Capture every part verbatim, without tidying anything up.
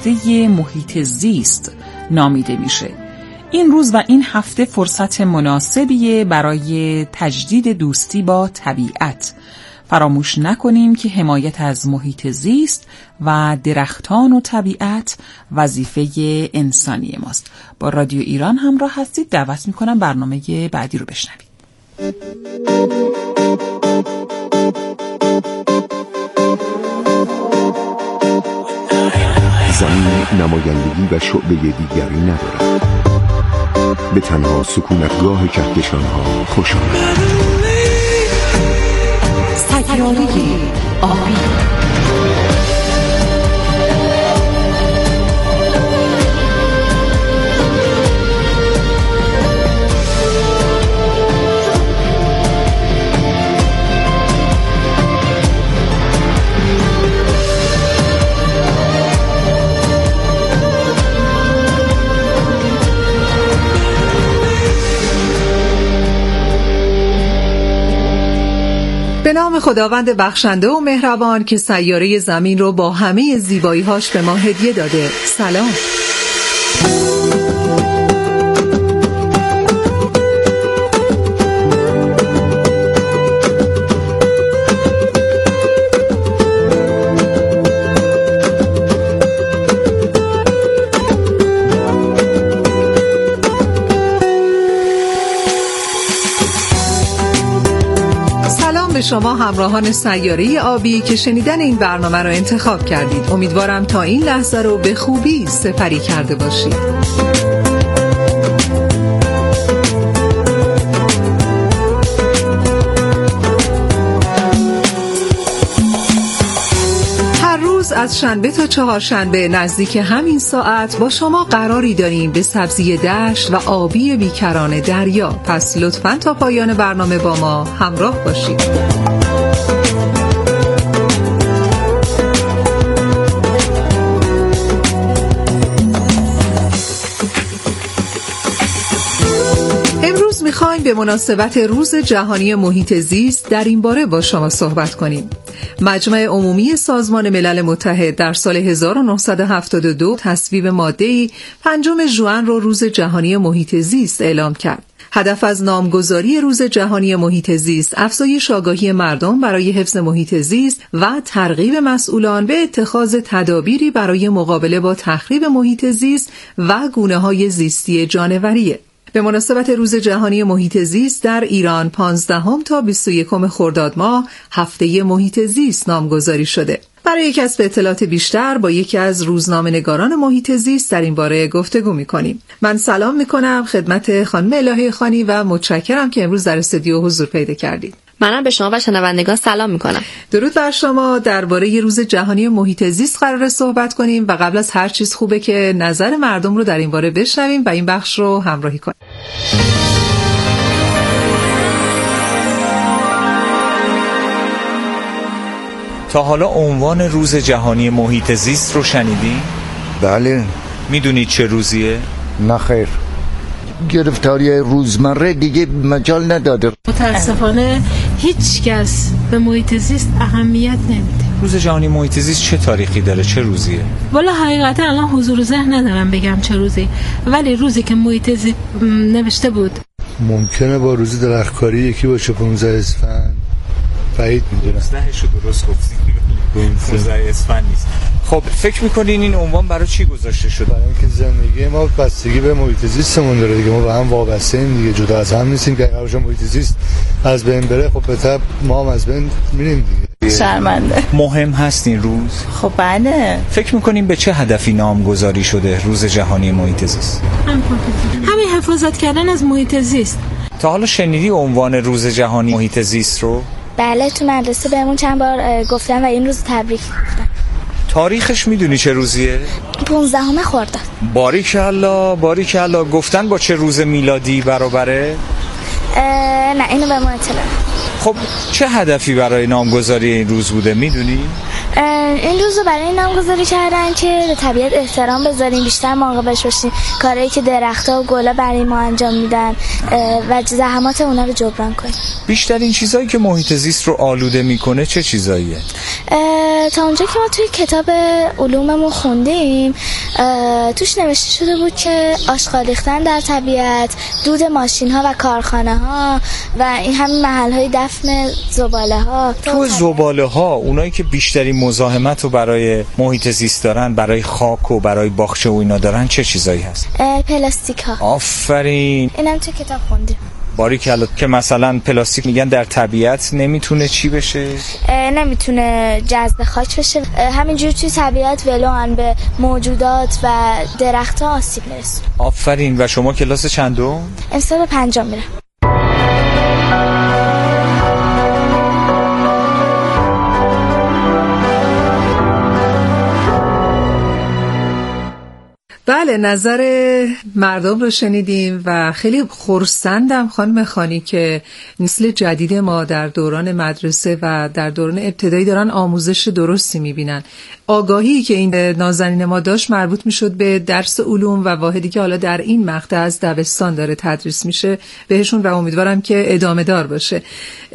هفته محیط زیست نامیده میشه. این روز و این هفته فرصت مناسبیه برای تجدید دوستی با طبیعت. فراموش نکنیم که حمایت از محیط زیست و درختان و طبیعت وظیفه انسانی ماست. با رادیو ایران همراه هستید. دعوت میکنم برنامه بعدی رو بشنوید. زمین نمایندگی و شعبه دیگری ندارد. به تنها سکونتگاه کهکشان‌ها خوش آمد. سیاره آبی. به نام خداوند بخشنده و مهربان که سیاره زمین رو با همه زیبایی‌هاش به ما هدیه داده. سلام. شما همراهان سیاره آبی که شنیدن این برنامه رو انتخاب کردید. امیدوارم تا این لحظه رو به خوبی سپری کرده باشید. هر روز از شنبه تا چهارشنبه نزدیک همین ساعت با شما قراری داریم به سبزی دشت و آبی بیکران دریا. پس لطفاً تا پایان برنامه با ما همراه باشید. میخوایم به مناسبت روز جهانی محیط زیست در این باره با شما صحبت کنیم. مجمع عمومی سازمان ملل متحد در سال هزار و نهصد و هفتاد و دو تصویب ماده‌ای پنجم ژوئن رو روز جهانی محیط زیست اعلام کرد. هدف از نامگذاری روز جهانی محیط زیست افزایش آگاهی مردم برای حفظ محیط زیست و ترغیب مسئولان به اتخاذ تدابیری برای مقابله با تخریب محیط زیست و گونه‌های زیستی جانوریه. به مناسبت روز جهانی محیط زیست در ایران پانزدهم تا بیست و یکم خرداد ماه هفته محیط زیست نامگذاری شده. برای کسب اطلاعات بیشتر با یکی از روزنامه‌نگاران محیط زیست در این باره گفتگو می‌کنیم. من سلام می‌کنم خدمت خانم الهه خانی و متشکرم که امروز در استودیو حضور پیدا کردید. منم به شما و شنوندگان سلام میکنم. درود بر شما. درباره روز جهانی محیط زیست قراره صحبت کنیم و قبل از هر چیز خوبه که نظر مردم رو در این باره بشنویم و این بخش رو همراهی کنیم. تا حالا عنوان روز جهانی محیط زیست رو شنیدی؟ بله. میدونید چه روزیه؟ نه خیر. گرفتاری روزمره دیگه مجال نداده. متاسفانه هیچ کس به محیط زیست اهمیت نمیده. روز جهانی محیط زیست چه تاریخی داره؟ چه روزیه؟ والا حقیقتا الان حضور ذهن ندارم بگم چه روزی، ولی روزی که محیط زیست نوشته بود ممکنه با روز درختکاری یکی باشه. پانزده اسفند. بعید میدونم. دهشو درست گفتی. پانزده اسفند نیست. خب فکر میکنین این عنوان برای چی گذاشته شد؟ برای اینکه زندگی ما بستگی به محیط زیستمون داره دیگه. ما به هم وابسته ایم دیگه، جدا از هم نیستیم که اگه محیط زیست از بین بره خب به طب ما هم از بین میریم دیگه. شرمنده. مهم هست این روز؟ خب بله. فکر میکنین به چه هدفی نامگذاری شده روز جهانی محیط زیست؟ همین حفاظت کردن از محیط زیست. تا حالا شنیدی عنوان روز جهانی محیط زیست رو؟ بله، تو مدرسه بهمون چند بار گفتن و این روز تبریک گفتن. تاریخش میدونی چه روزیه؟ پانزدهم خرداد. باریکالله باریکالله. گفتن با چه روز میلادی برابره؟ نه اینو به ما اطلاع. خب چه هدفی برای نامگذاری این روز بوده میدونی؟ این روز رو برای این نامگذاری کردن که به طبیعت احترام بذاریم، بیشتر مراقبش باشیم، کارهایی که درخت‌ها و گلا برای ما انجام میدن و زحمات اونا رو جبران کنیم. بیشترین چیزایی که محیط زیست رو آلوده میکنه چه چیزاییه؟ تا اونجا که ما توی کتاب علوممون خوندیم توش نوشته شده بود که آشغال ریختن در طبیعت، دود ماشین‌ها و کارخانه‌ها و این همین محل‌های دفن زباله‌ها. تو زباله‌ها اونایی که بیشترین مزاحمت رو برای محیط زیست دارن، برای خاک و برای باغچه و اینا دارن، چه چیزایی هست؟ پلاستیک‌ها. آفرین. اینم تو کتاب خوندیم. باریکلا. که مثلا پلاستیک میگن در طبیعت نمیتونه چی بشه؟ نمیتونه جذب خاک بشه، همینجوری توی طبیعت ولوان به موجودات و درخت‌ها آسیب میرسونه. آفرین. و شما کلاس چندم؟ امسال پنجم میرم. بله، نظر مردم رو شنیدیم و خیلی خرسندم خانم خانی که نسل جدید ما در دوران مدرسه و در دوران ابتدایی دارن آموزش درستی میبینن. آگاهی که این نازنین ما داشت مربوط میشد به درس علوم و واحدی که حالا در این مقطع از دبستان داره تدریس میشه بهشون و امیدوارم که ادامه دار باشه.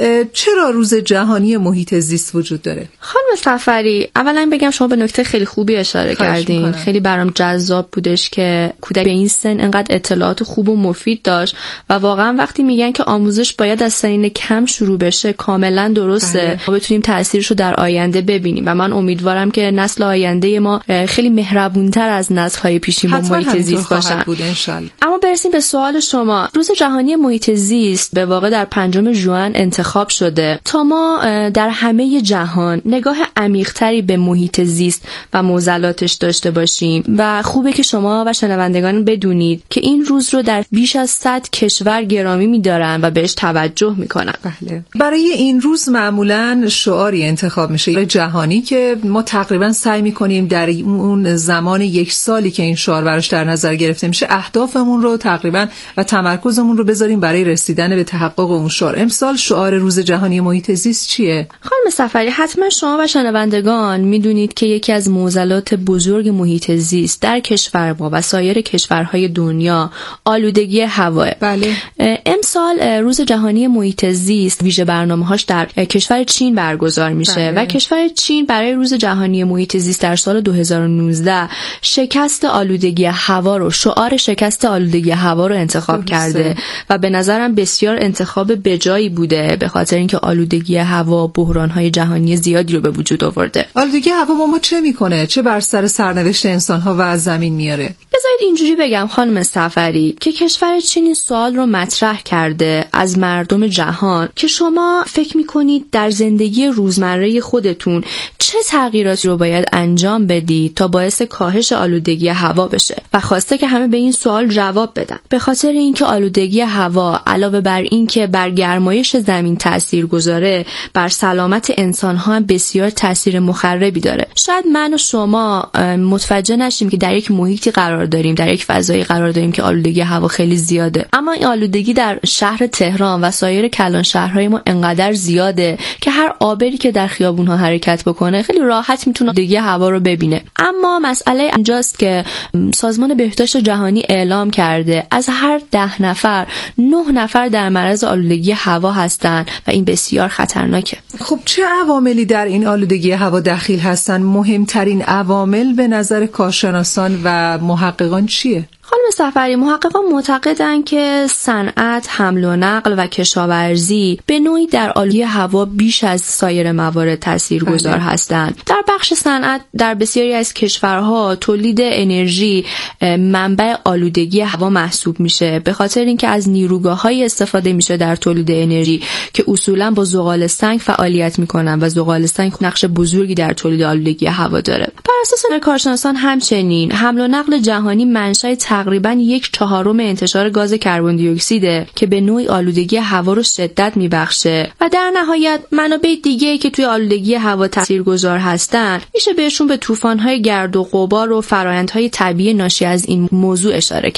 چرا روز جهانی محیط زیست وجود داره؟ خانم سفری، اولا بگم شما به نکته خیلی خوبی اشاره کردین. خیلی برام جذاب بودش که کودک به این سن انقدر اطلاعات خوب و مفید داشت و واقعا وقتی میگن که آموزش باید از سنین کم شروع بشه کاملا درسته. ما بتونیم تاثیرش رو در آینده ببینیم و من امیدوارم که نسل آینده ما خیلی مهربونتر از نسل‌های پیشین با محیط زیست باشن. اما برسیم به سوال شما. روز جهانی محیط زیست به واقع در پنجم ژوئن انتخاب شده تا ما در همه جهان نگاه عمیق‌تری به محیط زیست و معضلاتش داشته باشیم و خوبه که شما و شنوندگان بدونید که این روز رو در بیش از صد کشور گرامی می‌دارن و بهش توجه می‌کنن. بله. برای این روز معمولاً شعاری انتخاب میشه جهانی که ما تقریباً سعی می‌کنیم در اون زمان یک سالی که این شعار براش در نظر گرفته میشه اهدافمون رو تقریباً و تمرکزمون رو بذاریم برای رسیدن به تحقق اون شعار. امسال شعار روز جهانی محیط زیست چیه؟ خانم سفری، حتما شما و شنوندگان میدونید که یکی از معضلات بزرگ محیط زیست در کشور ما و سایر کشورهای دنیا آلودگی هوا. بله. امسال روز جهانی محیط زیست ویژه برنامه‌هاش در کشور چین برگزار میشه. بله. و کشور چین برای روز جهانی محیط زیست در سال دو هزار و نوزده شکست آلودگی هوا رو شعار شکست آلودگی هوا رو انتخاب درسته. کرده و به نظرم بسیار انتخاب بجایی بوده به خاطر اینکه آلودگی هوا بحران‌های جهانی زیادی رو به وجود آورده. آلودگی هوا با ما چه میکنه؟ چه بر سر سرنوشت انسان‌ها و از زمین میاره؟ بذارید اینجوری بگم خانم سفری که کشور چین این سوال رو مطرح کرده از مردم جهان که شما فکر میکنید در زندگی روزمره خودتون چه تغییراتی رو باید انجام بدید تا باعث کاهش آلودگی هوا بشه و خواسته که همه به این سوال جواب بدن. به خاطر اینکه آلودگی هوا علاوه بر این که بر گرمایش زمین تأثیر گذاره، بر سلامت انسان‌ها هم بسیار تأثیر مخربی داره. شاید من و شما متوجه نشیم که در یک محیطی قرار داریم، در یک فضایی قرار داریم که آلودگی هوا خیلی زیاده، اما این آلودگی در شهر تهران و سایر کلان شهرهای ما انقدر زیاده که هر عابری که در خیابون‌ها حرکت بکنه خیلی راحت میتونه آلودگی هوا رو ببینه. اما مسئله اینجاست که سازمان بهداشت جهانی اعلام کرده از هر ده نفر نه نفر در معرض آلودگی هوا هستن و این بسیار خطرناکه. خب چه عواملی در این آلودگی هوا دخیل هستن؟ مهمترین عوامل به نظر کارشناسان و محققان چیه؟ خانم سفری، محققان معتقدند که صنعت، حمل و نقل و کشاورزی به نوعی در آلودگی هوا بیش از سایر موارد تاثیرگذار هستند. در بخش صنعت در بسیاری از کشورها تولید انرژی منبع آلودگی هوا محسوب میشه به خاطر اینکه از نیروگاه‌های استفاده میشه در تولید انرژی که اصولاً با زغال سنگ فعالیت میکنن و زغال سنگ نقش بزرگی در تولید آلودگی هوا داره. بر اساس کارشناسان همچنین حمل و نقل جهانی منشأ تقریباً یک چهارم انتشار گاز کربن دی اکسیده که به نوعی آلودگی هوا رو شدت میبخشه و در نهایت منابع دیگه‌ای که توی آلودگی هوا تاثیرگذار هستن میشه بهشون به طوفان‌های گرد و غبار و فرآیندهای طبیعی ناشی از این موضوع اشاره کرد.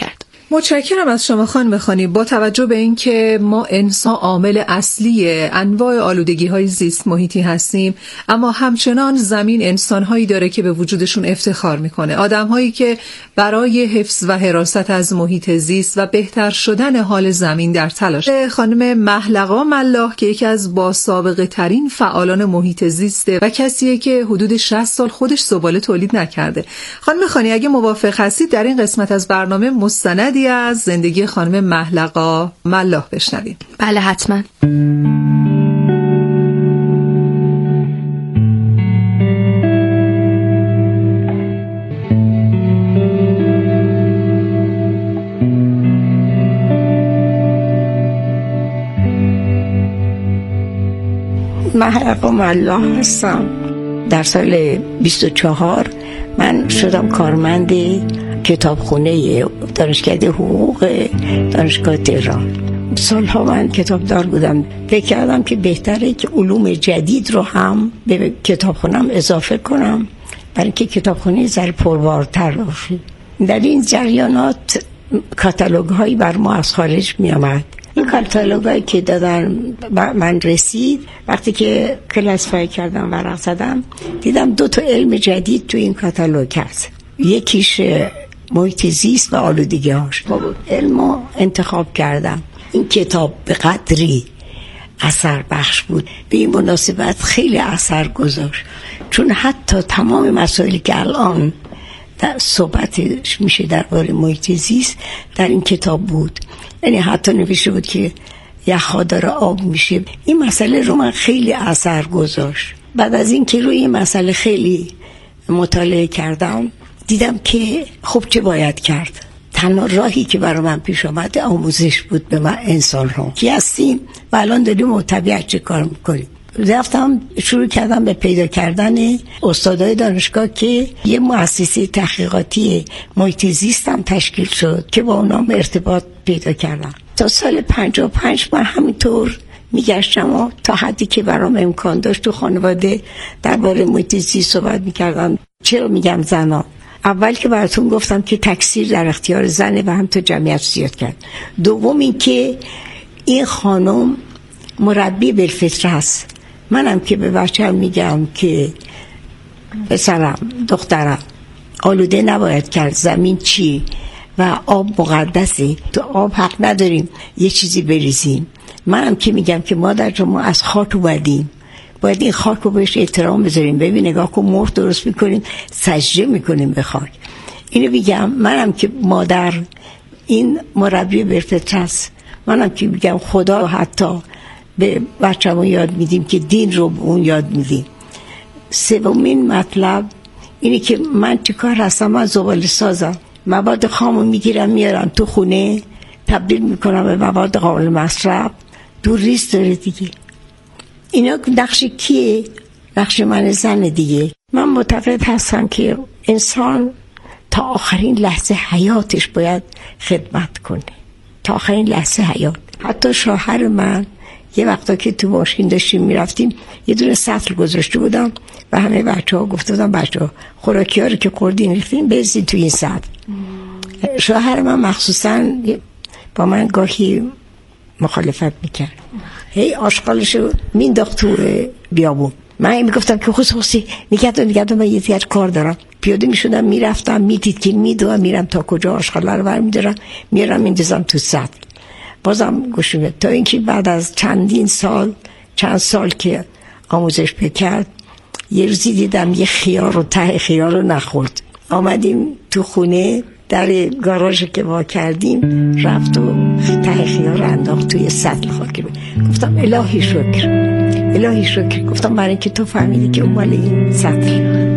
متشکرم از شما خانم خانی. با توجه به اینکه ما انسان عامل اصلی انواع آلودگی‌های زیست محیطی هستیم، اما همچنان زمین انسان‌هایی داره که به وجودشون افتخار میکنه، آدم‌هایی که برای حفظ و حراست از محیط زیست و بهتر شدن حال زمین در تلاش. خانم محلقا ملاح که یکی از با سابقه ترین فعالان محیط زیسته و کسیه که حدود شصت سال خودش زباله تولید نکرده. خانم خانی اگه موافق هستید در این قسمت از برنامه مستندی از زندگی خانم محلقا ملاح بشنویم. بله حتما. محلقا ملاح هستم. در سال بیست و چهار من شدم کارمند کتابخونه دانشکده حقوق دانشگاه تهران. سالها من کتابدار بودم. فکر کردم که بهتره که علوم جدید رو هم به کتابخونم اضافه کنم برای اینکه کتابخونه ذره پربارتر باشه. در این جریانات کاتالوگ هایی بر ما از خارج می آمد. این کاتالوگ هایی که دادن من رسید، وقتی که کلاسیفای کردم ورق زدم دیدم دو تا علم جدید تو این کاتالوگ هست. یکیش محیط زیست و آلودگی‌هاش. علمو انتخاب کردم. این کتاب به قدری اثر بخش بود، به این مناسبت خیلی اثر گذاشت، چون حتی تمام مسائلی که الان در صحبتش میشه درباره محیط زیست در این کتاب بود. یعنی حتی نوشته بود که یخ‌ها داره آب میشه. این مسئله رو من خیلی اثر گذاشت. بعد از این که روی این مسئله خیلی مطالعه کردم دیدم که خب چه باید کرد. تنها راهی که برای من پیش آمد آموزش بود به من انسان ها کی هستیم و الان داریم با طبیعت چه کار میکنیم. رفتم شروع کردم به پیدا کردن استادای دانشگاه که یه مؤسسه تحقیقاتی محیط زیست هم تشکیل شد که با اونام ارتباط پیدا کردم. تا سال پنجاه و پنج من همینطور میگشتم و تا حدی که برام امکان داشت تو خانواده درباره محیط زیست صحبت میکردم. چرا میگم زنان؟ اول که براتون گفتم که تکثیر در اختیار زنه و هم تو جمعیت زیاد کرد. دوم این که این خانم مربی بالفطره هست. منم که به بچه‌م میگم که پسرم دخترم آلوده نباید کرد، زمین چی و آب مقدسه، تو آب حق نداریم یه چیزی بریزیم. منم که میگم که مادر جان ما از خاک اومدیم، باید این خاک رو بهش احترام بذاریم. ببین نگاه کن مرغ درست میکنیم سجده میکنیم به خاک. اینو میگم منم که مادر این مربی بالفطره است. منم که میگم خدا حتی به بچه‌مون یاد میدیم که دین رو به اون یاد میدیم. سومین مطلب اینه که من چیکار هستم؟ من زباله سازم. مواد خامو میگیرم میارم تو خونه تبدیل میکنم به مواد قابل مصرف. دور ریز داره دیگه. اینا نقش کیه؟ نقش من زن دیگه. من معتقد هستم که انسان تا آخرین لحظه حیاتش باید خدمت کنه، تا آخرین لحظه حیات. حتی شوهر من یه وقتا که تو ماشین داشتیم میرفتیم یه دونه سطل گذاشته بودم و همه بچه ها گفته بودم بچه ها خوراکی ها رو که خوردین ریختین بریزین تو این سطل. شوهر من مخصوصا با من گاهی مخالفت میکرد، هی آشغالشو مینداخت تو بیابون. من میگفتم که خصوصی نگهدار نگهدار من یه دیگر کار دارم. پیاده میشدم میرفتم میدید که میدوام میرم تا کجا آشغالا رو برمیدارم میارم میندازم تو سطل. بازم گوش میده تا اینکه بعد از چندین سال چند سال که آموزش بکرد یه روزی دیدم یه خیار رو ته خیار رو نخورد. آمدیم تو خونه در گاراژ که وا کردیم رفت و ته خیار رو انداخت توی سطل خاکی. گفتم الهی شکر الهی شکر. گفتم برای که تو فهمیدی که اون مال این سطل.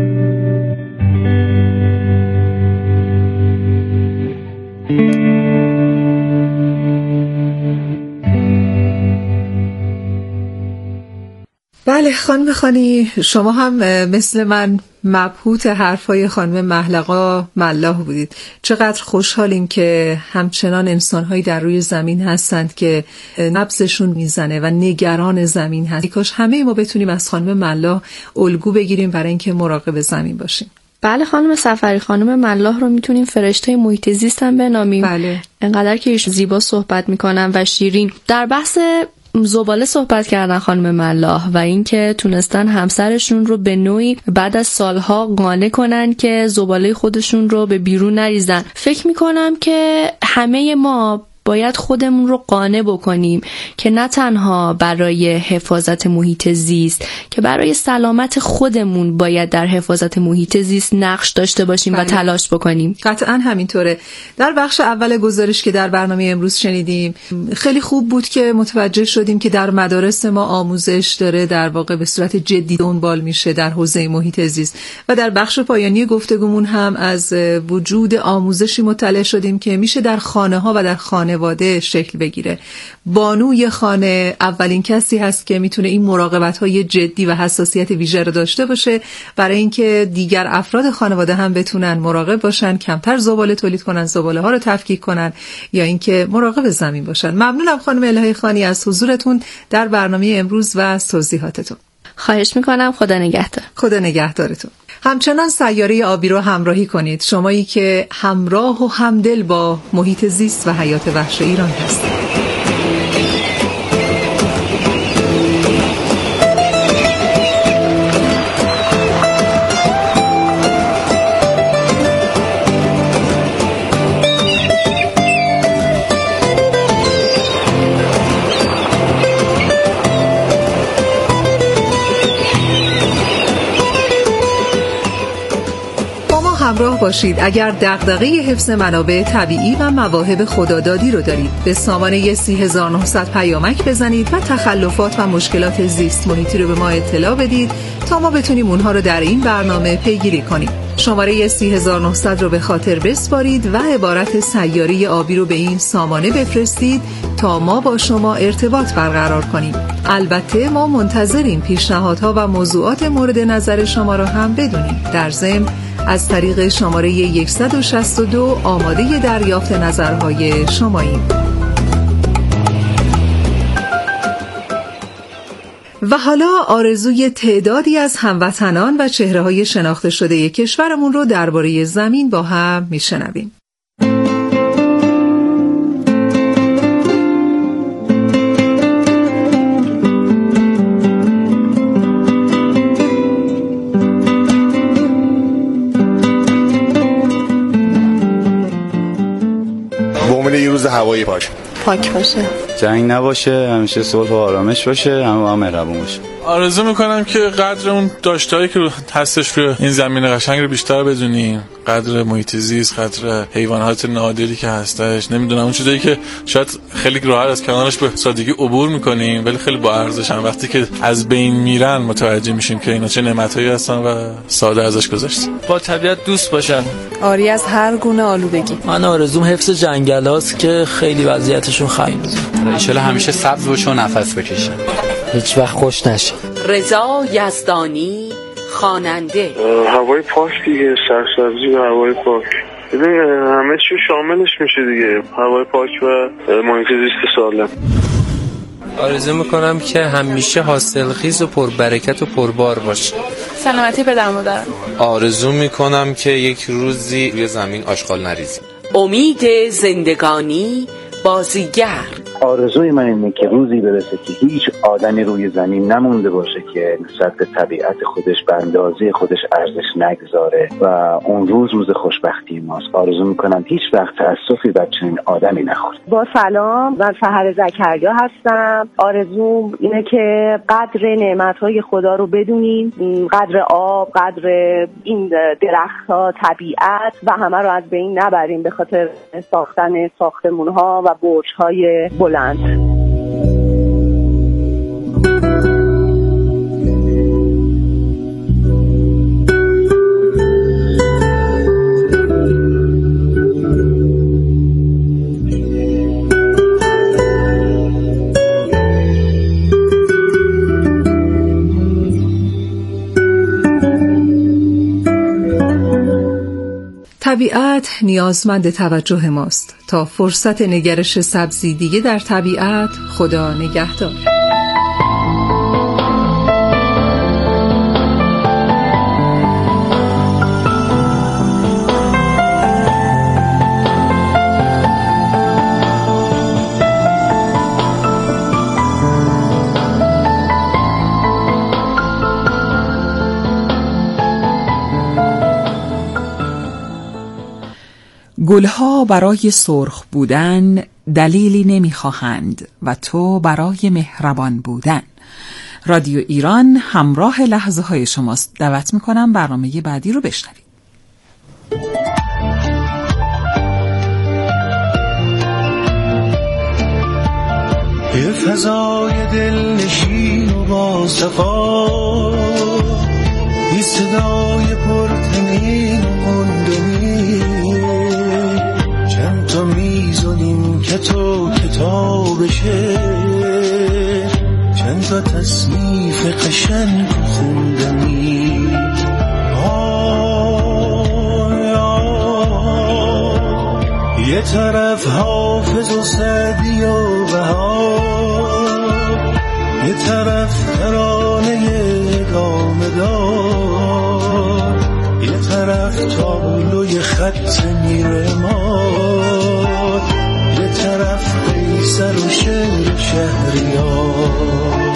بله خانم خانی، شما هم مثل من مبهوت حرفای خانم محلقا ملاح بودید. چقدر خوشحالیم که همچنان انسان‌هایی در روی زمین هستند که نبضشون میزنه و نگران زمین هست. کاش همه ما بتونیم از خانم ملاح الگو بگیریم برای اینکه مراقب زمین باشیم. بله خانم صفری، خانم ملاح رو میتونیم فرشته محیط زیست هم بنامیم. بله. انقدر که ایشون زیبا صحبت میکنن و شیرین. در بحث زباله صحبت کردن خانم ملاح و اینکه تونستن همسرشون رو به نوعی بعد از سالها قانع کنن که زباله خودشون رو به بیرون نریزن. فکر میکنم که همه ما باید خودمون رو قانع بکنیم که نه تنها برای حفاظت محیط زیست که برای سلامت خودمون باید در حفاظت محیط زیست نقش داشته باشیم بله. و تلاش بکنیم. قطعا همینطوره. در بخش اول گزارش که در برنامه امروز شنیدیم خیلی خوب بود که متوجه شدیم که در مدارس ما آموزش داره در واقع به صورت جدی دنبال میشه در حوزه محیط زیست و در بخش پایانی گفتگومون هم از وجود آموزشی مطلع شدیم که میشه در خانه ها و در خانه خانواده شکل بگیره. بانوی خانه اولین کسی هست که میتونه این مراقبت‌های جدی و حساسیت ویژه رو داشته باشه برای اینکه دیگر افراد خانواده هم بتونن مراقب باشن، کمتر زباله تولید کنن، زباله ها رو تفکیک کنن یا اینکه مراقب زمین باشن. ممنونم خانم الهه خانی از حضورتون در برنامه امروز و از توضیحاتتون. خواهش میکنم. خدا نگهدار. خدا نگهدارتون. همچنان سیاره آبی رو همراهی کنید، شمایی که همراه و همدل با محیط زیست و حیات وحش ایران هستید. همراه باشید اگر دغدغه حفظ منابع طبیعی و مواهب خدادادی رو دارید. به سامانه سی هزار و نهصد پیامک بزنید و تخلفات و مشکلات زیست محیطی رو به ما اطلاع بدید تا ما بتونیم اونها رو در این برنامه پیگیری کنیم. شماره سی هزار و نهصد رو به خاطر بسپارید و عبارت سیاره آبی رو به این سامانه بفرستید تا ما با شما ارتباط برقرار کنیم. البته ما منتظریم پیشنهادها و موضوعات مورد نظر شما رو هم بدونیم. در ضمن از طریق شماره صد و شصت و دو آماده دریافت نظرهای شماییم. و حالا آرزوی تعدادی از هموطنان و چهره‌های شناخته شده کشورمون رو درباره زمین با هم میشنویم. یه روز هوایی پاک پاک باشه، جنگ نباشه، همیشه صلح و آرامش باشه، همه هم مهربون باشه. آرزو میکنم که قدر اون داشته‌ای که هستش روی این زمین قشنگ رو بیشتر بدونیم، قدر محیط زیست، قدر حیوانات نادری که هستش، نمیدونم اون چیزایی که شاید خیلی راحت از کنارش به سادگی عبور میکنیم ولی خیلی با ارزشن، وقتی که از بین میرن متوجه میشیم که اینا چه نعمتایی هستن و ساده ازش گذشتیم. با طبیعت دوست باشن، آری از هر گونه آلودگی. من آرزوم حفظ جنگلاست که خیلی وضعیتشون خیلی ان شاءالله همیشه سبز باشه و نفس بکشن، هیچ وقت خوش نشه. رضا یزدانی، خواننده. هوای پاک دیگه، سرسبزی و هوای پاک، ببین همه چی شاملش میشه دیگه، هوای پاک و محیط زیست سالم. آرزو میکنم که همیشه حاصلخیز و پربرکت و پربار باشه. سلامتی پدر مادرم. آرزو میکنم که یک روزی روی زمین آشغال نریزیم. امید زندگانی، بازیگر. آرزوی من اینه که روزی برسه که هیچ آدمی روی زمین نمونده باشه که نسبت به طبیعت خودش به اندازه خودش ارزش نگذاره و اون روز روز خوشبختی ماست. آرزو میکنم هیچ وقت تأسفی بر چنین آدمی نخوره. با سلام، من سحر زکریا هستم. آرزوم اینه که قدر نعمت‌های خدا رو بدونیم، قدر آب، قدر این درخت‌ها، طبیعت و همه رو از بین نبریم به خاطر ساختن ساختمان‌ها و برج‌های بلند. طبیعت نیازمند توجه ماست. تا فرصت نگرش سبزی دیگه در طبیعت، خدا نگهدار. گلها برای سرخ بودن دلیلی نمیخواهند و تو برای مهربان بودن. رادیو ایران همراه لحظه های شماست. دعوت میکنم برنامه بعدی رو بشنوید. یه فضای دلنشین و با صفا، یه صدای پرتنین و مندنی، چند تا میز و نیمکت و کتابشه، چند تا تصنیف قشنگ خوندنی. آی آی یه طرف حافظ و سعدی و بهار، یه طرف ترانه گامدار، یه طرف تابلوی خط میرمار، یه طرف قیصر و شعر شهریار.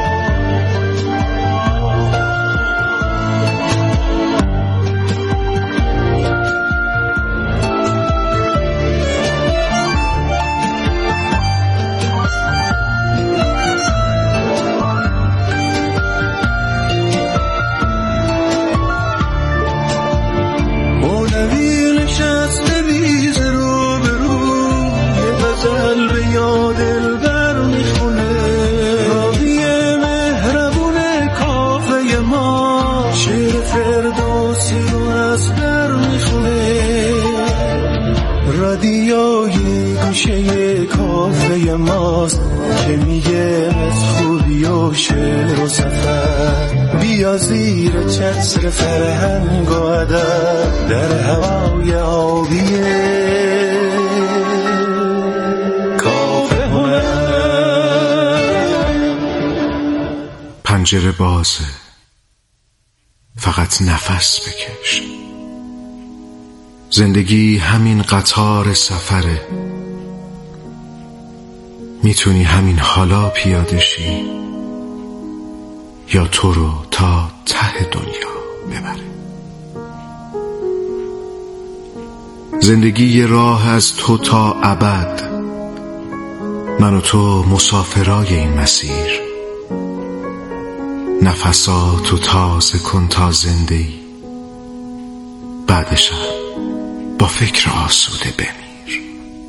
رادیوی گوشه کافه ماست که میگه از خوبی و شعر و سفر، بیا زیر چتر فرهنگ و ادب در هوای آبیه کافه هنر. پنجره بازه، فقط نفس بکش. زندگی همین قطار سفره، میتونی همین حالا پیاده شی یا تو رو تا ته دنیا ببره. زندگی یه راه از تو تا ابد، من و تو مسافرای این مسیر. نفساتو تازه کن تا زنده ای، بعدش با فکر آسوده بمیر.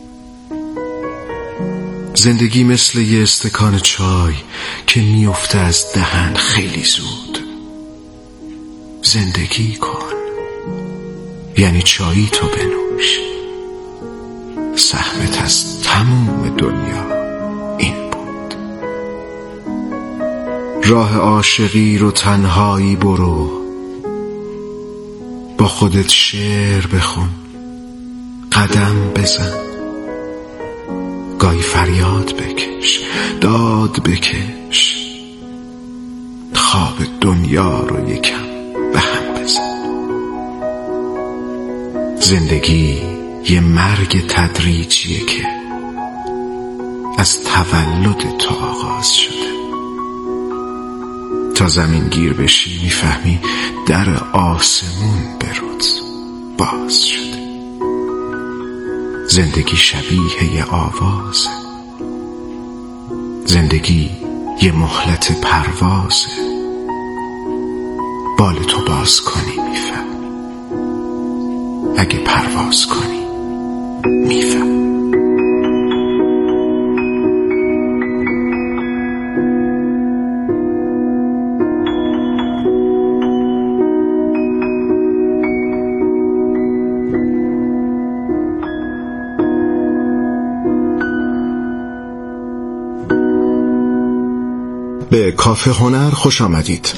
زندگی مثل یه استکان چای که میفته از دهن خیلی زود. زندگی کن یعنی چایی تو بنوش. سهمت از تموم دنیا این بود. راه عاشقی رو تنهایی برو، با خودت شعر بخون، قدم بزن، گاهی فریاد بکش، داد بکش، خواب دنیا رو یکم به هم بزن. زندگی یه مرگ تدریجیه که از تولد تو آغاز شده. تا زمین گیر بشی میفهمی در آسمون به روز باز شده. زندگی شبیه یه آوازه، زندگی یه مهلت پروازه. بال تو باز کنی میفهمی، اگه پرواز کنی میفهمی. به کافه هنر خوش آمدید.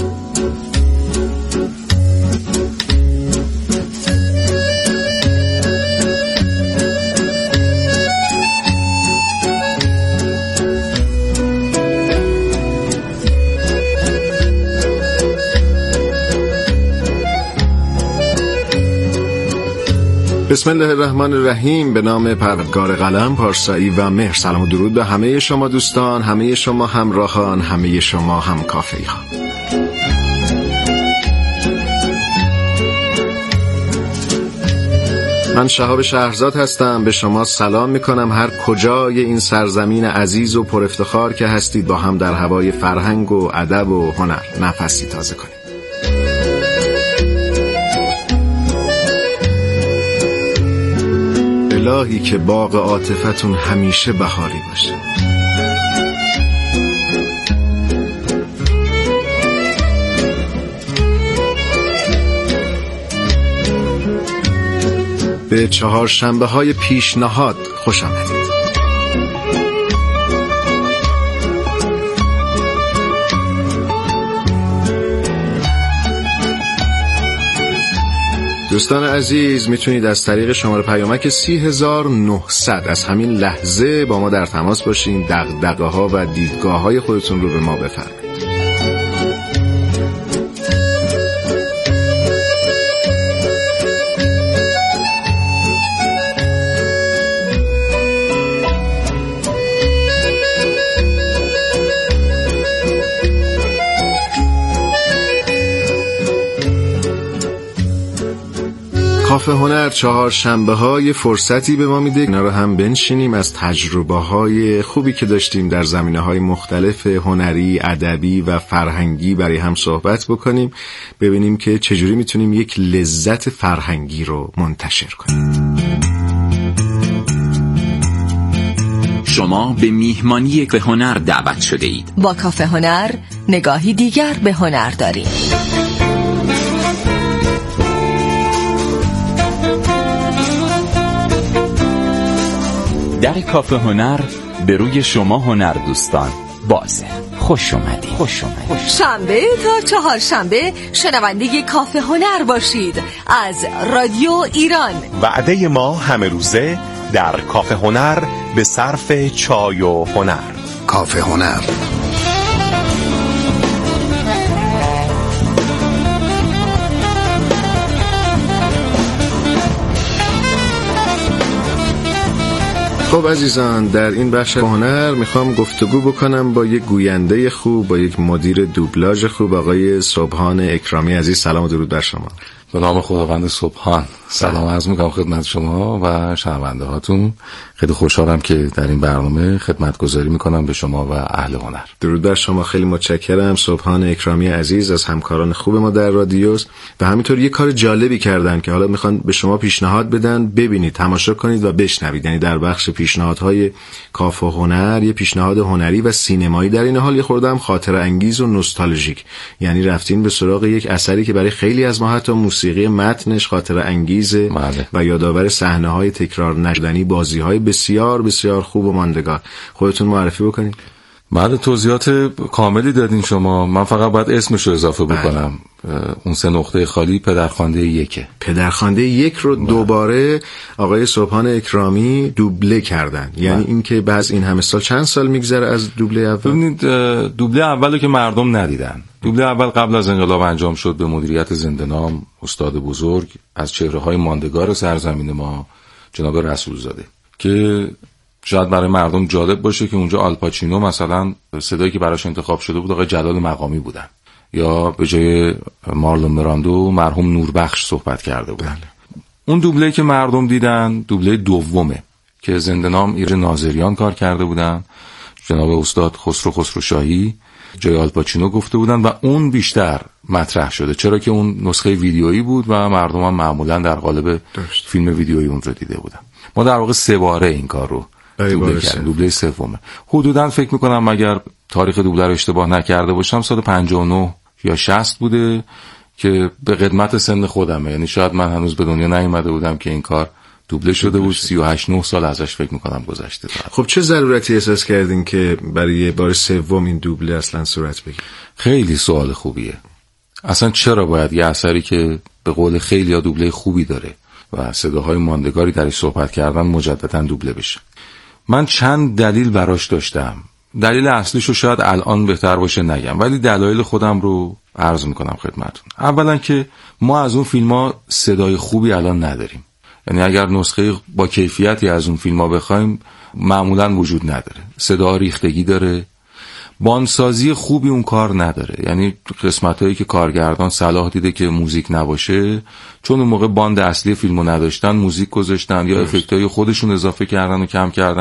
بسم الله الرحمن الرحیم. به نام پروردگار قلم، پارسایی و مهر. سلام و درود به همه شما دوستان، همه شما همراهان، همه شما هم کافه‌ای ها. من شهاب شهرزاد هستم، به شما سلام میکنم. هر کجای این سرزمین عزیز و پر افتخار که هستید با هم در هوای فرهنگ و ادب و هنر نفسی تازه کنیم. الهی که باغ عاطفتون همیشه بهاری باشه. به چهارشنبه های پیشنهاد خوش آمدید. دوستان عزیز، میتونید از طریق شماره پیامک سی هزار و نهصد از همین لحظه با ما در تماس باشین، دغدغه ها و دیدگاه های خودتون رو به ما بفرمایید. کافه هنر چهار شنبه های فرصتی به ما میده اینا رو هم بنشینیم از تجربه های خوبی که داشتیم در زمینه های مختلف هنری، ادبی و فرهنگی برای هم صحبت بکنیم، ببینیم که چجوری میتونیم یک لذت فرهنگی رو منتشر کنیم. شما به میهمانی به هنر دعوت شده اید. با کافه هنر نگاهی دیگر به هنر داریم. در کافه هنر به روی شما هنر دوستان بازه. خوش اومدید. خوش اومدید. شنبه تا چهارشنبه شنونده کافه هنر باشید از رادیو ایران. وعده ما همه روزه در کافه هنر به صرف چای و هنر. کافه هنر. خب عزیزان، در این بخش هنر میخوام گفتگو بکنم با یک گوینده خوب، با یک مدیر دوبلاژ خوب، آقای سبحان اکرامی عزیز. سلام و درود بر شما. به نام خداوند سبحان سلام عرض میکنم خدمت شما و شنونده هاتون. خیلی خوشحالم که در این برنامه خدمتگزاری میکنم به شما و اهل هنر. درود بر شما، خیلی متشکرم. سبحان اکرامی عزیز از همکاران خوب ما در رادیوست و همینطور یه کار جالبی کردن که حالا میخوان به شما پیشنهاد بدن، ببینید، تماشا کنید و بشنوید. یعنی در بخش پیشنهادهای کافه هنر یه پیشنهاد هنری و سینمایی، در این حال یه خورده هم خاطره انگیز و نوستالژیک. یعنی رفتین به سراغ یک اثری که برای خیلی از ما حتی موسیقی متنش خاطره انگیزه ماله. و یادآور صحنه‌های تکرار نشدنی، بازی‌های بسیار بسیار خوب و ماندگار. خودتون معرفی بکنید. بعد توضیحات کاملی دادین شما، من فقط باید اسمش رو اضافه بکنم. اون سه نقطه خالی پدرخوانده یکه. پدرخوانده یک رو بله. دوباره آقای سبحان اکرامی دوبله کردن. یعنی اینکه بعد این همه سال، چند سال میگذره از دوبله اول؟ ببینید دوبله اولو که مردم ندیدن. دوبله اول قبل از انقلاب انجام شد به مدیریت زنده‌نام استاد بزرگ از چهره‌های ماندگار سرزمین ما جناب رسولزاده، که شاید برای مردم جالب باشه که اونجا آلپاچینو مثلا صدایی که براش انتخاب شده بود آقای جلال مقامی بودن، یا به جای مارلون براندو مرحوم نوربخش صحبت کرده بودن. بله. اون دوبله که مردم دیدن دوبله دومه که زنده‌نام ایره ناظریان کار کرده بودن، جناب استاد خسرو خسروشاهی جای آلپاچینو گفته بودن و اون بیشتر مطرح شده، چرا که اون نسخه ویدیویی بود و مردم هم معمولا در قالب داشت. فیلم ویدیویی اون رو دیده بودن. ما در واقع سه باره این کار رو دوبله کردیم. دوبله سومه. حدوداً فکر میکنم اگر تاریخ دوبله رو اشتباه نکرده باشم سال پنجاه و نه یا شصت بوده که به قدمت سن خودمه، یعنی شاید من هنوز به دنیا نیومده بودم که این کار دوبله شده بود. سی و هشت نه سال ازش فکر میکنم گذشته. خب چه ضرورتی احساس کردین که برای بار سوم این دوبله اصلا صورت بگیره؟ خیلی سوال خوبیه. اصلا چرا باید یه اثری که به قول خیلی ها دوبله خوبی داره و صداهای ماندگاری درش صحبت کردن مجددا دوبله بشه؟ من چند دلیل براش داشتم. دلیل اصلیشو شاید الان بهتر باشه نگم، ولی دلایل خودم رو عرض میکنم خدمتتون. اولا که ما از اون فیلم‌ها صدای خوبی الان نداریم. یعنی اگر نسخه با کیفیتی از اون فیلم‌ها بخوایم معمولاً وجود نداره. صدا ریختگی داره. باندسازی خوبی اون کار نداره. یعنی قسمتایی که کارگردان صلاح دیده که موزیک نباشه، چون اون موقع باند اصلی فیلمو نداشتن، موزیک گذاشتن یا افکتای خودشون اضافه کردن و کم کردن.